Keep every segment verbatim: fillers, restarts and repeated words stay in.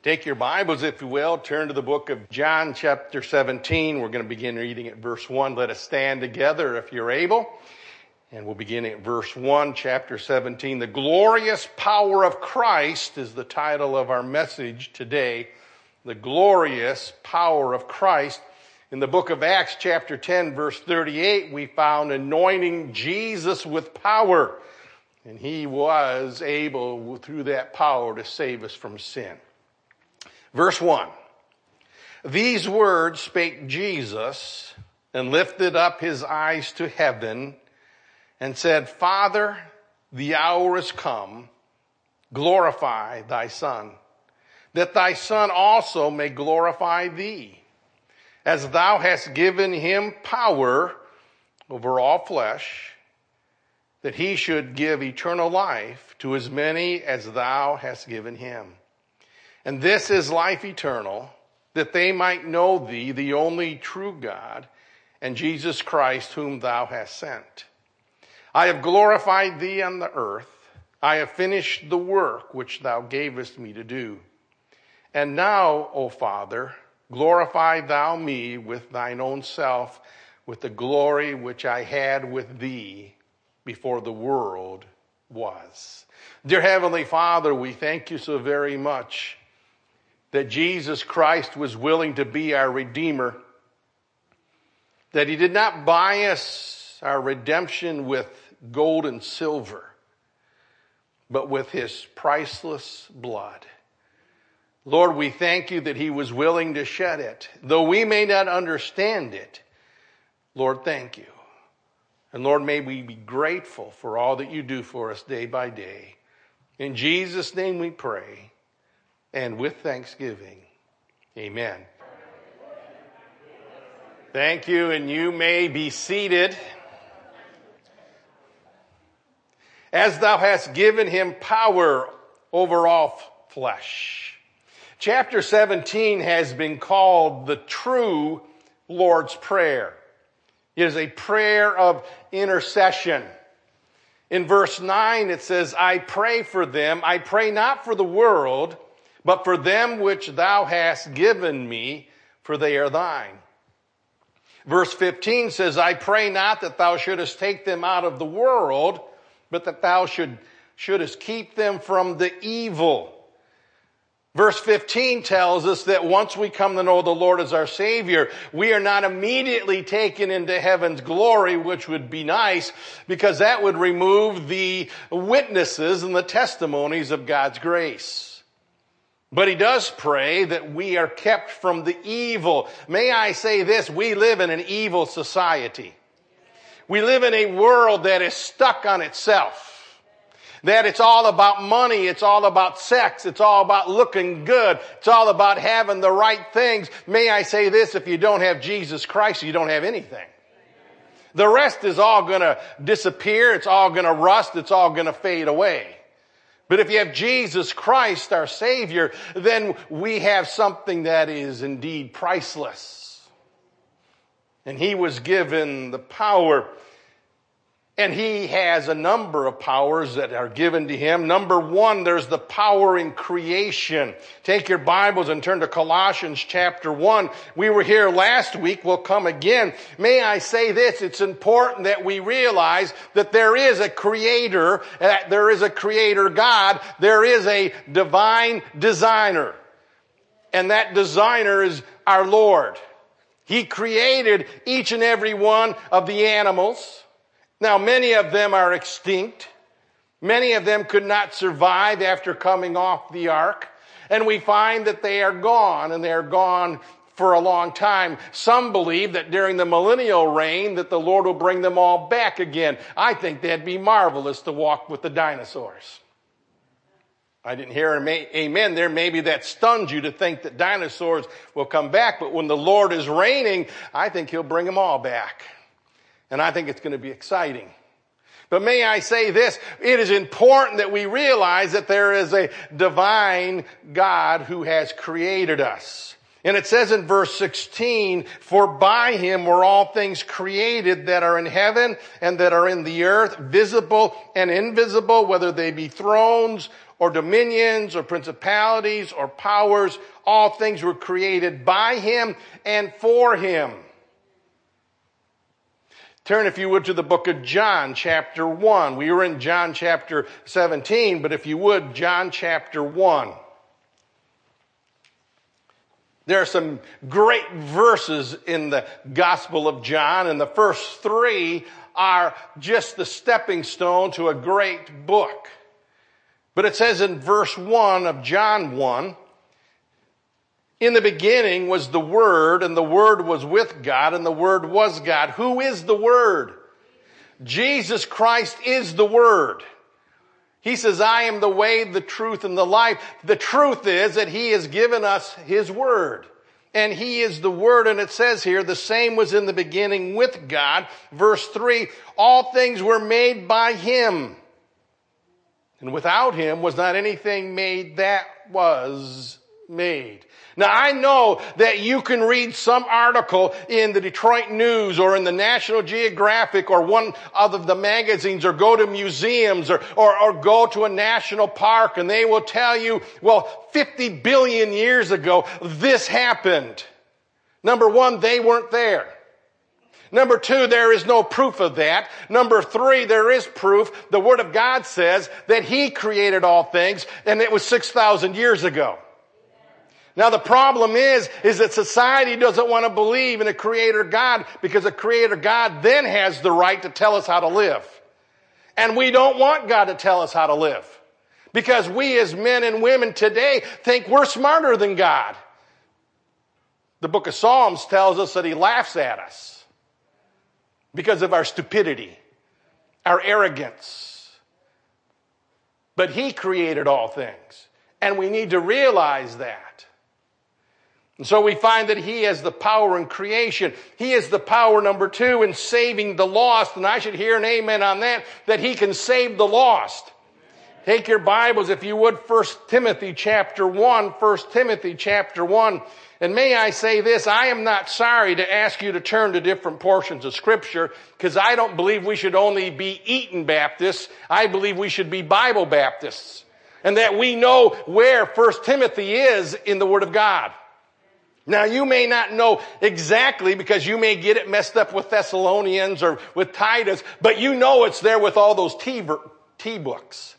Take your Bibles, if you will, turn to the book of John chapter seventeen. We're going to begin reading at verse one. Let us stand together if you're able. And we'll begin at verse one, chapter seventeen. The glorious power of Christ is the title of our message today. The glorious power of Christ. In the book of Acts chapter ten, verse thirty-eight, we found anointing Jesus with power. And he was able, through that power, to save us from sin. Verse one, these words spake Jesus and lifted up his eyes to heaven and said, Father, the hour is come, glorify thy Son, that thy Son also may glorify thee, as thou hast given him power over all flesh, that he should give eternal life to as many as thou hast given him. And this is life eternal, that they might know thee, the only true God, and Jesus Christ, whom thou hast sent. I have glorified thee on the earth. I have finished the work which thou gavest me to do. And now, O Father, glorify thou me with thine own self, with the glory which I had with thee before the world was. Dear Heavenly Father, we thank you so very much that Jesus Christ was willing to be our Redeemer, that he did not buy us our redemption with gold and silver, but with his priceless blood. Lord, we thank you that he was willing to shed it. Though we may not understand it, Lord, thank you. And Lord, may we be grateful for all that you do for us day by day. In Jesus' name we pray. And with thanksgiving, amen. Thank you, and you may be seated. As thou hast given him power over all flesh. Chapter seventeen has been called the true Lord's Prayer. It is a prayer of intercession. In verse nine it says, I pray for them. I pray not for the world, but for them which thou hast given me, for they are thine. Verse fifteen says, I pray not that thou shouldest take them out of the world, but that thou should, shouldest keep them from the evil. Verse fifteen tells us that once we come to know the Lord as our Savior, we are not immediately taken into heaven's glory, which would be nice, because that would remove the witnesses and the testimonies of God's grace. But he does pray that we are kept from the evil. May I say this, we live in an evil society. We live in a world that is stuck on itself. That it's all about money, it's all about sex, it's all about looking good, it's all about having the right things. May I say this, if you don't have Jesus Christ, you don't have anything. The rest is all going to disappear, it's all going to rust, it's all going to fade away. But if you have Jesus Christ, our Savior, then we have something that is indeed priceless. And he was given the power, and he has a number of powers that are given to him. Number one, there's the power in creation. Take your Bibles and turn to Colossians chapter one. We were here last week. We'll come again. May I say this? It's important that we realize that there is a creator, that there is a creator God. There is a divine designer. And that designer is our Lord. He created each and every one of the animals. Now, many of them are extinct. Many of them could not survive after coming off the ark. And we find that they are gone, and they are gone for a long time. Some believe that during the millennial reign that the Lord will bring them all back again. I think that'd be marvelous to walk with the dinosaurs. I didn't hear an amen there. Maybe that stuns you to think that dinosaurs will come back. But when the Lord is reigning, I think he'll bring them all back. And I think it's going to be exciting. But may I say this, it is important that we realize that there is a divine God who has created us. And it says in verse sixteen, for by him were all things created that are in heaven and that are in the earth, visible and invisible, whether they be thrones or dominions or principalities or powers. All things were created by him and for him. Turn, if you would, to the book of John, chapter one. We were in John chapter seventeen, but if you would, John chapter one. There are some great verses in the Gospel of John, and the first three are just the stepping stone to a great book. But it says in verse one of John one, in the beginning was the Word, and the Word was with God, and the Word was God. Who is the Word? Jesus Christ is the Word. He says, I am the way, the truth, and the life. The truth is that he has given us his Word. And he is the Word, and it says here, the same was in the beginning with God. Verse three, all things were made by him. And without him was not anything made that was made. Now, I know that you can read some article in the Detroit News or in the National Geographic or one of the magazines, or go to museums, or, or, or go to a national park, and they will tell you, well, fifty billion years ago, this happened. Number one, they weren't there. Number two, there is no proof of that. Number three, there is proof. The Word of God says that he created all things, and it was six thousand years ago. Now the problem is, is that society doesn't want to believe in a creator God, because a creator God then has the right to tell us how to live. And we don't want God to tell us how to live, because we as men and women today think we're smarter than God. The book of Psalms tells us that he laughs at us because of our stupidity, our arrogance. But he created all things, and we need to realize that. And so we find that he has the power in creation. He is the power, number two, in saving the lost. And I should hear an amen on that, that he can save the lost. Take your Bibles, if you would, First Timothy chapter one, First Timothy chapter one. And may I say this, I am not sorry to ask you to turn to different portions of Scripture, because I don't believe we should only be Eaton Baptists. I believe we should be Bible Baptists. And that we know where First Timothy is in the Word of God. Now, you may not know exactly, because you may get it messed up with Thessalonians or with Titus, but you know it's there with all those T, T books.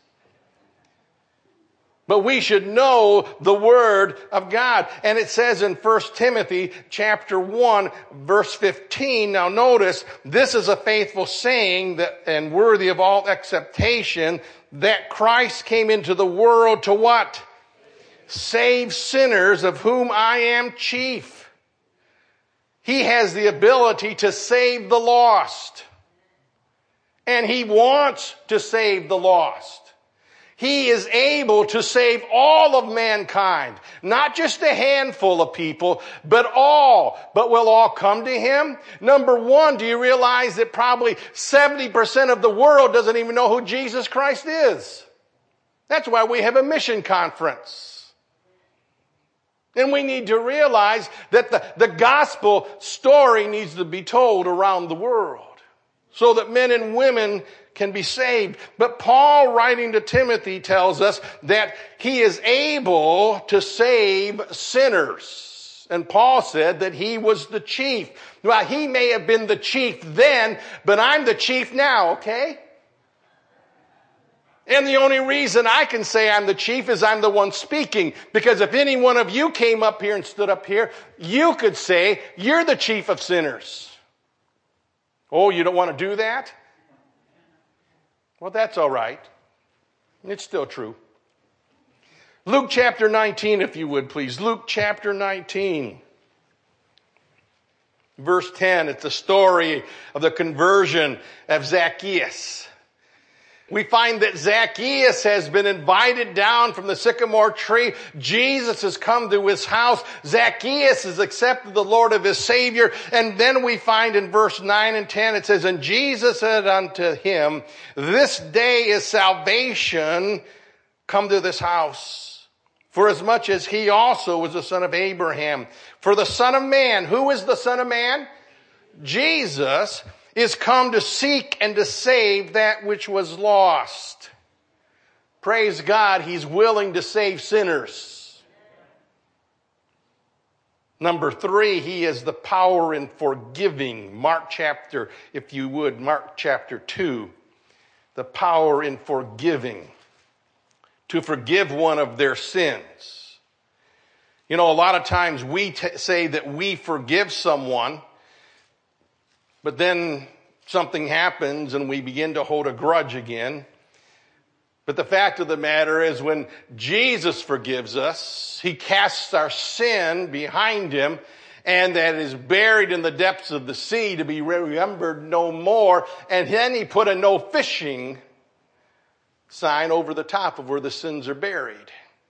But we should know the Word of God. And it says in First Timothy chapter one, verse fifteen, now notice, this is a faithful saying that, and worthy of all acceptation, that Christ came into the world to what? Save sinners, of whom I am chief. He has the ability to save the lost. And he wants to save the lost. He is able to save all of mankind. Not just a handful of people, but all. But will all come to him? Number one, do you realize that probably seventy percent of the world doesn't even know who Jesus Christ is? That's why we have a mission conference. And we need to realize that the, the gospel story needs to be told around the world so that men and women can be saved. But Paul, writing to Timothy, tells us that he is able to save sinners. And Paul said that he was the chief. Well, he may have been the chief then, but I'm the chief now, okay? And the only reason I can say I'm the chief is I'm the one speaking. Because if any one of you came up here and stood up here, you could say, you're the chief of sinners. Oh, you don't want to do that? Well, that's all right. It's still true. Luke chapter nineteen, if you would, please. Luke chapter nineteen. Verse ten, it's the story of the conversion of Zacchaeus. We find that Zacchaeus has been invited down from the sycamore tree. Jesus has come to his house. Zacchaeus has accepted the Lord of his Savior. And then we find in verse nine and ten, it says, and Jesus said unto him, this day is salvation come to this house. For as much as he also was the son of Abraham. For the Son of Man, who is the Son of Man? Jesus is come to seek and to save that which was lost. Praise God, He's willing to save sinners. Number three, He is the power in forgiving. Mark chapter, if you would, Mark chapter two. The power in forgiving. To forgive one of their sins. You know, a lot of times we t- say that we forgive someone, but then something happens and we begin to hold a grudge again. But the fact of the matter is, when Jesus forgives us, He casts our sin behind Him, and that is buried in the depths of the sea to be remembered no more. And then He put a no fishing sign over the top of where the sins are buried.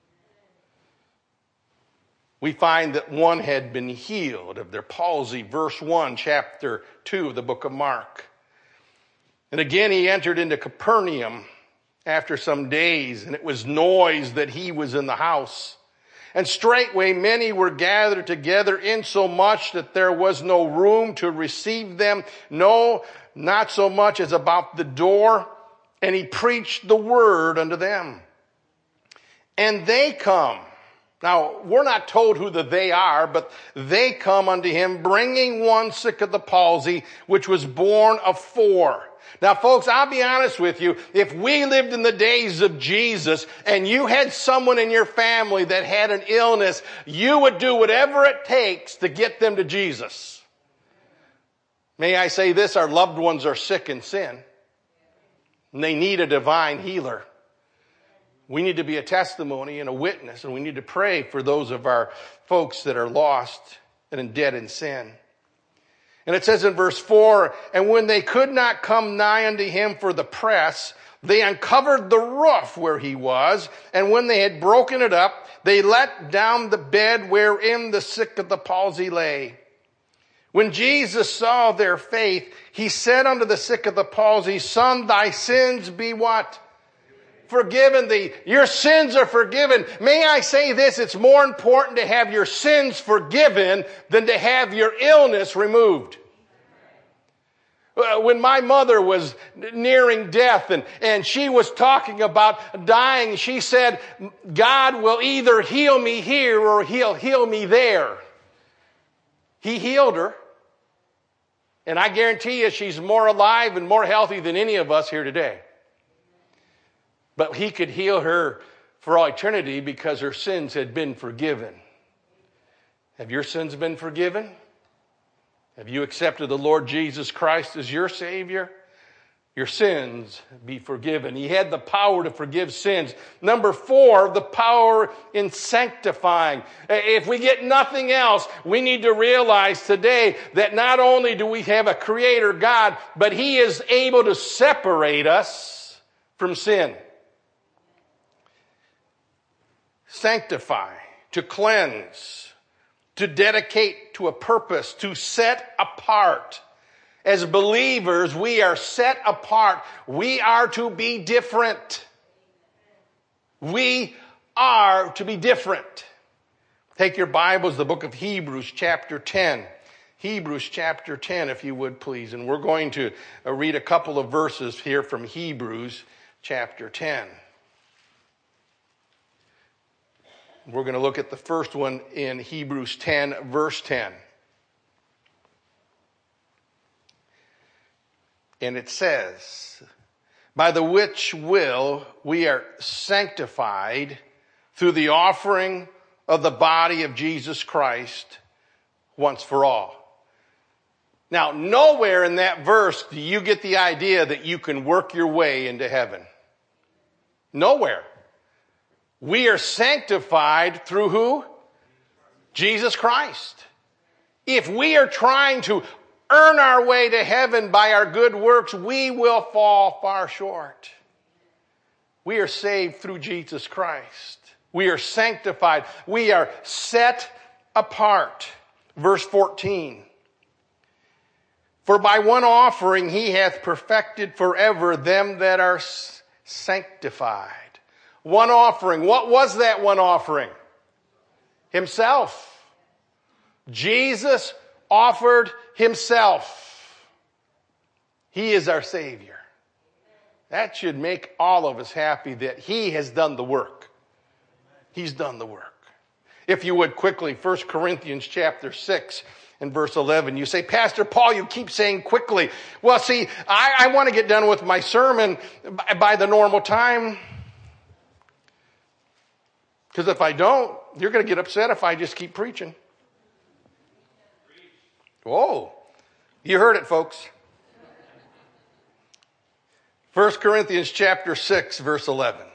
We find that one had been healed of their palsy, verse one, chapter two of the book of Mark. And again, he entered into Capernaum after some days, and it was noise that he was in the house. And straightway many were gathered together, insomuch that there was no room to receive them, no, not so much as about the door. And he preached the word unto them. And they come. Now, we're not told who the they are, but they come unto him, bringing one sick of the palsy, which was born of four. Now, folks, I'll be honest with you. If we lived in the days of Jesus and you had someone in your family that had an illness, you would do whatever it takes to get them to Jesus. May I say this? Our loved ones are sick in sin, and they need a divine healer. We need to be a testimony and a witness, and we need to pray for those of our folks that are lost and dead in sin. And it says in verse four, and when they could not come nigh unto him for the press, they uncovered the roof where he was, and when they had broken it up, they let down the bed wherein the sick of the palsy lay. When Jesus saw their faith, he said unto the sick of the palsy, Son, thy sins be what? Forgiven thee. Your sins are forgiven. May I say this? It's more important to have your sins forgiven than to have your illness removed. When my mother was nearing death and, and she was talking about dying, she said, God will either heal me here or he'll heal me there. He healed her. And I guarantee you she's more alive and more healthy than any of us here today. But he could heal her for all eternity because her sins had been forgiven. Have your sins been forgiven? Have you accepted the Lord Jesus Christ as your Savior? Your sins be forgiven. He had the power to forgive sins. Number four, the power in sanctifying. If we get nothing else, we need to realize today that not only do we have a Creator God, but He is able to separate us from sin. Sanctify, to cleanse, to dedicate to a purpose, to set apart. As believers, we are set apart. We are to be different. We are to be different. Take your Bibles, the book of Hebrews, chapter ten. Hebrews, chapter ten, if you would, please. And we're going to read a couple of verses here from Hebrews, chapter ten. We're going to look at the first one in Hebrews ten, verse ten. And it says, by the which will we are sanctified through the offering of the body of Jesus Christ once for all. Now, nowhere in that verse do you get the idea that you can work your way into heaven. Nowhere. We are sanctified through who? Jesus Christ. If we are trying to earn our way to heaven by our good works, we will fall far short. We are saved through Jesus Christ. We are sanctified. We are set apart. Verse fourteen. For by one offering he hath perfected forever them that are sanctified. One offering. What was that one offering? Himself. Jesus offered himself. He is our Savior. That should make all of us happy that he has done the work. He's done the work. If you would quickly, First Corinthians chapter six and verse eleven. You say, Pastor Paul, you keep saying quickly. Well, see, I, I want to get done with my sermon by, by the normal time. Because if I don't, you're going to get upset if I just keep preaching. Whoa. You heard it, folks. First Corinthians chapter six, verse eleven.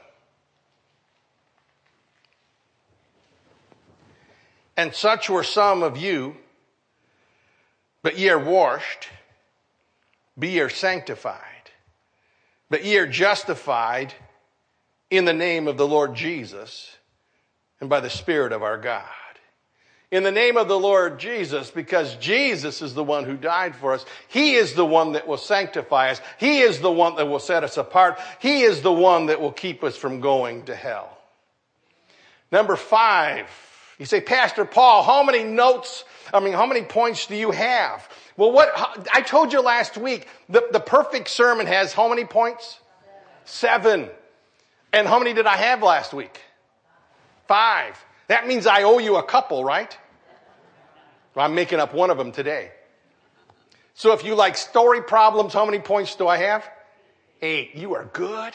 And such were some of you, but ye are washed, be ye are sanctified, but ye are justified in the name of the Lord Jesus and by the Spirit of our God. In the name of the Lord Jesus, because Jesus is the one who died for us. He is the one that will sanctify us. He is the one that will set us apart. He is the one that will keep us from going to hell. Number five, you say, Pastor Paul, how many notes, I mean, how many points do you have? Well, what, I told you last week, the, the perfect sermon has how many points? Seven. And how many did I have last week? Five. That means I owe you a couple, right? Well, I'm making up one of them today. So if you like story problems, how many points do I have? Eight. You are good.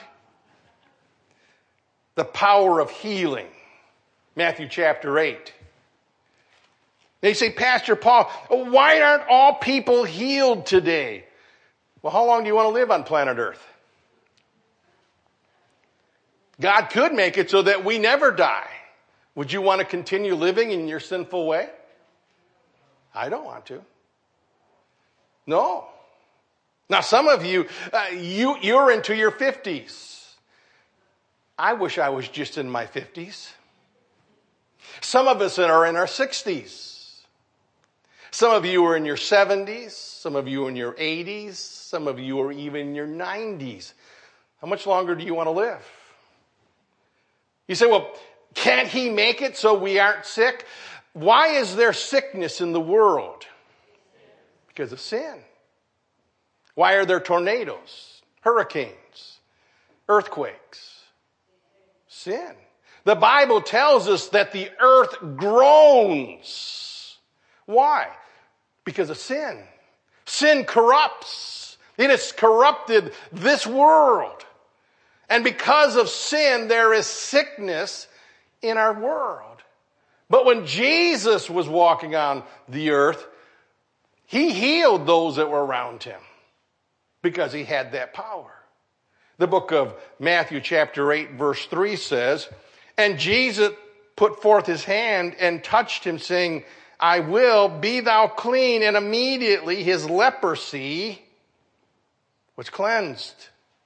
The power of healing. Matthew chapter eight. They say, Pastor Paul, why aren't all people healed today? Well, how long do you want to live on planet Earth? God could make it so that we never die. Would you want to continue living in your sinful way? I don't want to. No. Now, some of you, uh, you, you're into your fifties. I wish I was just in my fifties. Some of us are in our sixties. Some of you are in your seventies. Some of you are in your eighties. Some of you are even in your nineties. How much longer do you want to live? You say, well, can't he make it so we aren't sick? Why is there sickness in the world? Because of sin. Why are there tornadoes, hurricanes, earthquakes? Sin. The Bible tells us that the earth groans. Why? Because of sin. Sin corrupts. It has corrupted this world. And because of sin, there is sickness in our world. But when Jesus was walking on the earth, he healed those that were around him because he had that power. The book of Matthew chapter eight verse three says, and Jesus put forth his hand and touched him, saying, I will, be thou clean. And immediately his leprosy was cleansed.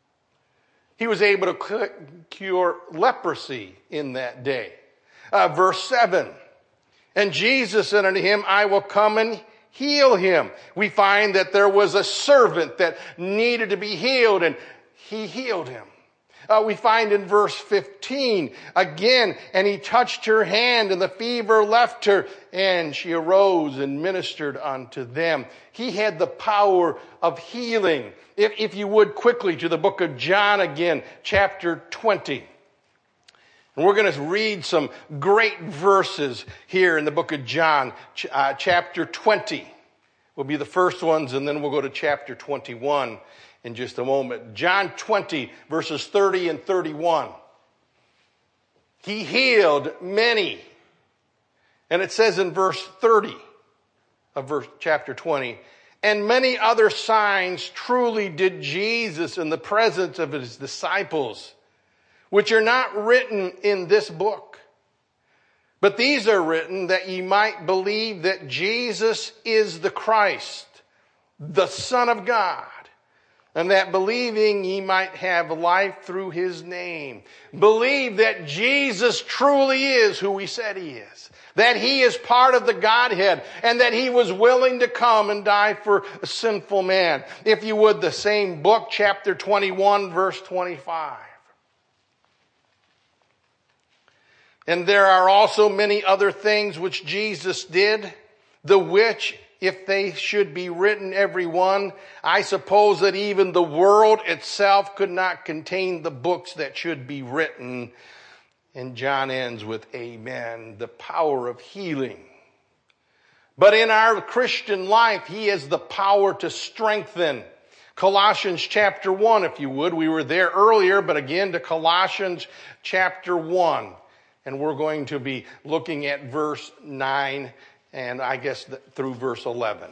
He was able to cure leprosy in that day. Uh, verse seven. And Jesus said unto him, I will come and heal him. We find that there was a servant that needed to be healed, and he healed him. Uh, we find in verse fifteen, again, and he touched her hand, and the fever left her, and she arose and ministered unto them. He had the power of healing. If, if you would quickly to the book of John again, chapter twenty. And we're going to read some great verses here in the book of John, ch- uh, chapter twenty. Will be the first ones, and then we'll go to chapter twenty-one in just a moment. John twenty, verses thirty and thirty-one. He healed many. And it says in verse thirty of verse chapter twenty, and many other signs truly did Jesus in the presence of his disciples, which are not written in this book. But these are written that ye might believe that Jesus is the Christ, the Son of God, and that believing ye might have life through his name. Believe that Jesus truly is who he said he is, that he is part of the Godhead, and that he was willing to come and die for a sinful man. If you would, the same book, chapter twenty-one, verse twenty-five. And there are also many other things which Jesus did, the which if they should be written every one, I suppose that even the world itself could not contain the books that should be written. And John ends with amen, the power of healing. But in our Christian life, he has the power to strengthen. Colossians chapter one, if you would. We were there earlier, but again to Colossians chapter one. And we're going to be looking at verse nine and I guess through verse eleven.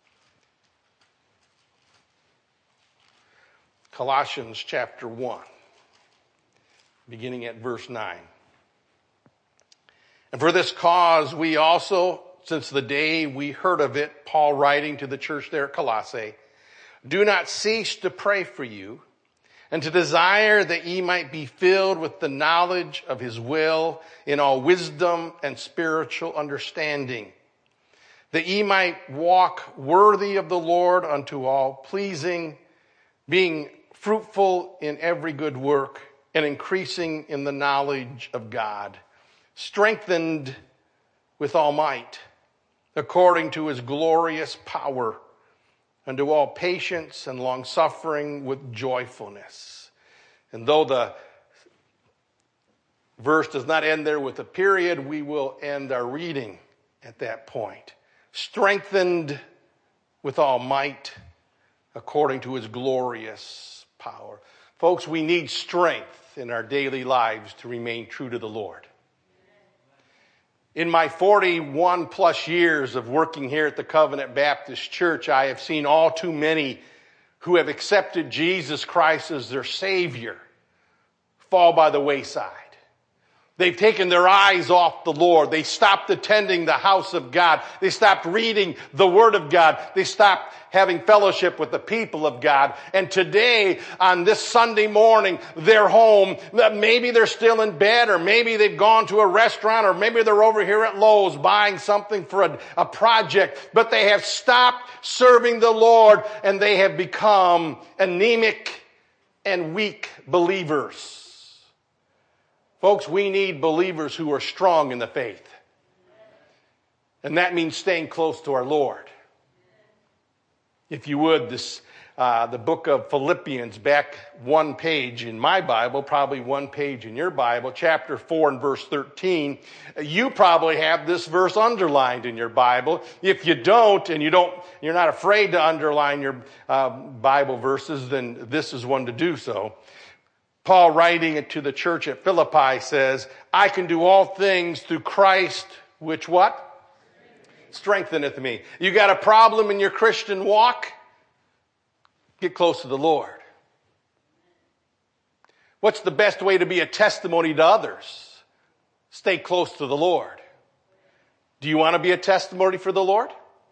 Colossians chapter one, beginning at verse nine. And for this cause we also, since the day we heard of it, Paul writing to the church there at Colossae, do not cease to pray for you and to desire that ye might be filled with the knowledge of his will in all wisdom and spiritual understanding, that ye might walk worthy of the Lord unto all pleasing, being fruitful in every good work and increasing in the knowledge of God, strengthened with all might, according to his glorious power, unto all patience and long-suffering with joyfulness. And though the verse does not end there with a period, we will end our reading at that point. Strengthened with all might, according to his glorious power. Folks, we need strength in our daily lives to remain true to the Lord. In my forty-one plus years of working here at the Covenant Baptist Church, I have seen all too many who have accepted Jesus Christ as their Savior fall by the wayside. They've taken their eyes off the Lord. They stopped attending the house of God. They stopped reading the Word of God. They stopped having fellowship with the people of God. And today, on this Sunday morning, they're home. Maybe they're still in bed, or maybe they've gone to a restaurant, or maybe they're over here at Lowe's buying something for a, a project. But they have stopped serving the Lord, and they have become anemic and weak believers. Folks, we need believers who are strong in the faith. And that means staying close to our Lord. If you would, this uh, the book of Philippians, back one page in my Bible, probably one page in your Bible, chapter four and verse thirteen. You probably have this verse underlined in your Bible. If you don't, and you don't, you're not afraid to underline your uh, Bible verses, then this is one to do so. Paul, writing it to the church at Philippi, says, I can do all things through Christ, which what? Strengtheneth me. You got a problem in your Christian walk? Get close to the Lord. What's the best way to be a testimony to others? Stay close to the Lord. Do you want to be a testimony for the Lord?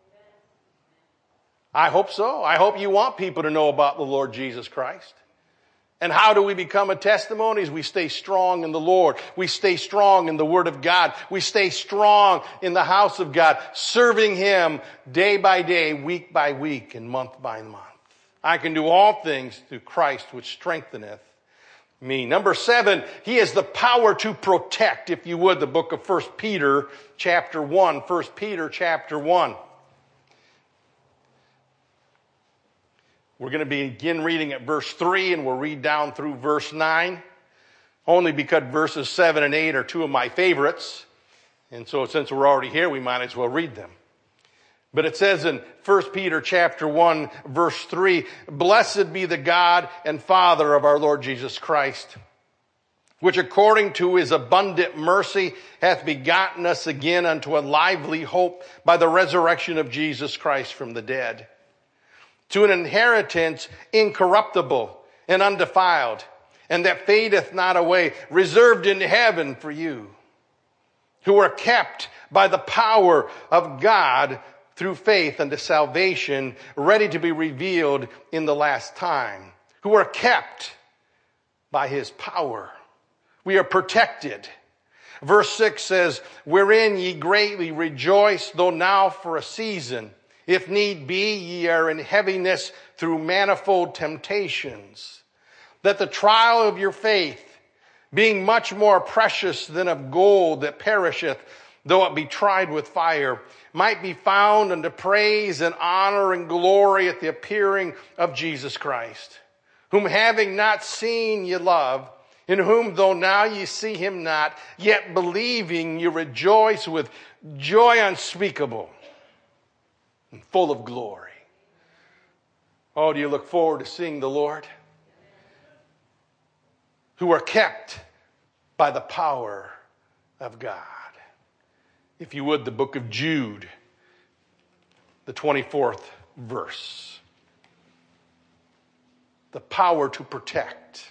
I hope so. I hope you want people to know about the Lord Jesus Christ. And how do we become a testimony? Is we stay strong in the Lord. We stay strong in the Word of God. We stay strong in the house of God, serving Him day by day, week by week, and month by month. I can do all things through Christ, which strengtheneth me. Number seven, He has the power to protect, if you would, the book of First Peter chapter one. First Peter chapter one. We're going to begin reading at verse three, and we'll read down through verse nine, only because verses seven and eight are two of my favorites. And so since we're already here, we might as well read them. But it says in First Peter chapter one, verse three, Blessed be the God and Father of our Lord Jesus Christ, which according to his abundant mercy hath begotten us again unto a lively hope by the resurrection of Jesus Christ from the dead, to an inheritance incorruptible and undefiled, and that fadeth not away, reserved in heaven for you, who are kept by the power of God through faith unto salvation, ready to be revealed in the last time, who are kept by his power. We are protected. Verse six says, Wherein ye greatly rejoice, though now for a season, if need be, ye are in heaviness through manifold temptations, that the trial of your faith, being much more precious than of gold that perisheth, though it be tried with fire, might be found unto praise and honor and glory at the appearing of Jesus Christ, whom having not seen ye love, in whom though now ye see him not, yet believing ye rejoice with joy unspeakable and full of glory. Oh, do you look forward to seeing the Lord? Who are kept by the power of God. If you would, the book of Jude, the twenty-fourth verse. The power to protect.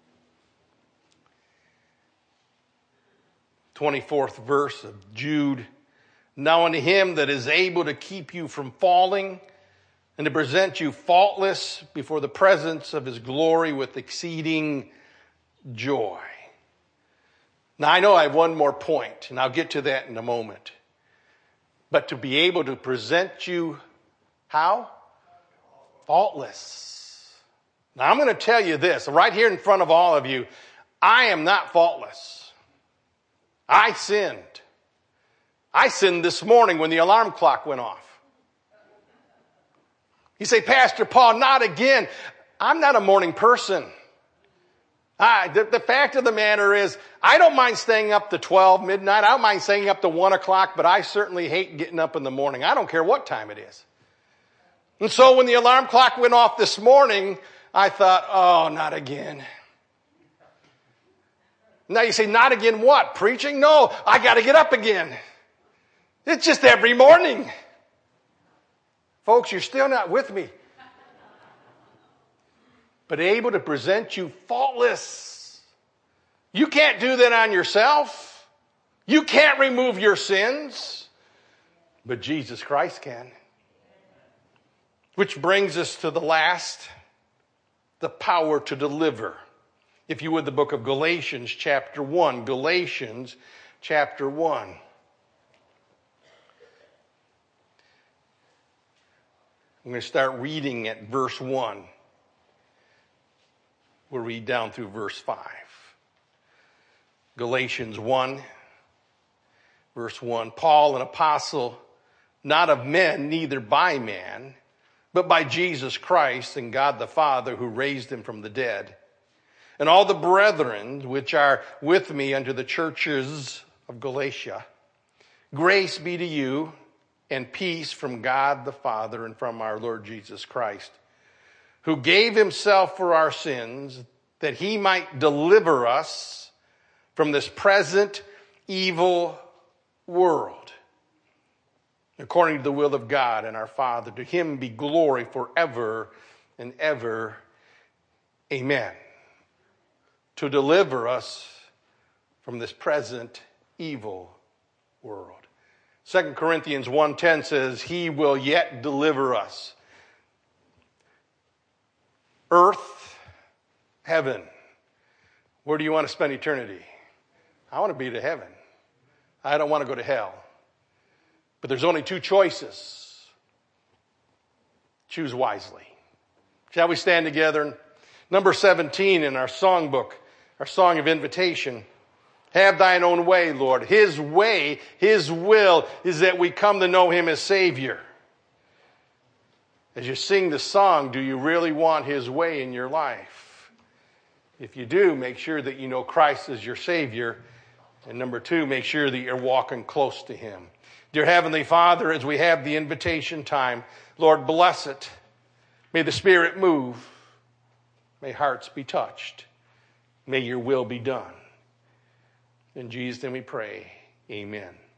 twenty-fourth verse of Jude. Now unto him that is able to keep you from falling and to present you faultless before the presence of his glory with exceeding joy. Now I know I have one more point, and I'll get to that in a moment. But to be able to present you, how? Faultless. Now I'm going to tell you this, right here in front of all of you, I am not faultless. I sinned. I sinned this morning when the alarm clock went off. You say, Pastor Paul, not again. I'm not a morning person. I, the, the fact of the matter is, I don't mind staying up to twelve midnight. I don't mind staying up to one o'clock, but I certainly hate getting up in the morning. I don't care what time it is. And so when the alarm clock went off this morning, I thought, oh, not again. Now you say, not again what? Preaching? No, I got to get up again. It's just every morning. Folks, you're still not with me. But able to present you faultless. You can't do that on yourself. You can't remove your sins. But Jesus Christ can. Which brings us to the last, the power to deliver. If you would, the book of Galatians chapter one. Galatians chapter one. I'm going to start reading at verse one. We'll read down through verse five. Galatians one, verse one. Paul, an apostle, not of men, neither by man, but by Jesus Christ and God the Father who raised him from the dead. And all the brethren which are with me unto the churches of Galatia. Grace be to you and peace from God the Father and from our Lord Jesus Christ, who gave himself for our sins, that he might deliver us from this present evil world, according to the will of God and our Father. To him be glory forever and ever. Amen. To deliver us from this present evil world. Second Corinthians one ten says, he will yet deliver us. Earth, heaven. Where do you want to spend eternity? I want to be to heaven. I don't want to go to hell. But there's only two choices. Choose wisely. Shall we stand together? Number seventeen in our songbook, our song of invitation. Have thine own way, Lord. His way, his will is that we come to know him as Savior. As you sing the song, do you really want his way in your life? If you do, make sure that you know Christ as your Savior. And number two, make sure that you're walking close to him. Dear Heavenly Father, as we have the invitation time, Lord, bless it. May the Spirit move. May hearts be touched. May your will be done. In Jesus' name we pray. Amen.